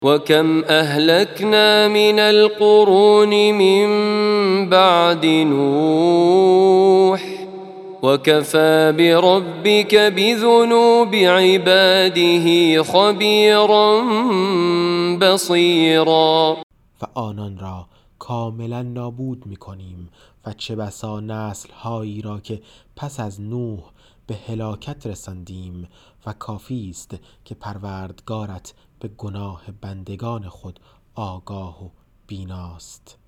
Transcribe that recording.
وكم أهلكنا من القرون من بعد نوح وكفى بربك بذنوب عباده خبيرا بصيرا. و آنان را کاملا نابود می‌کنیم و چه بسا نسل‌هایی را که پس از نوح به هلاکت رساندیم و کافی است که پروردگارت به گناه بندگان خود آگاه و بیناست.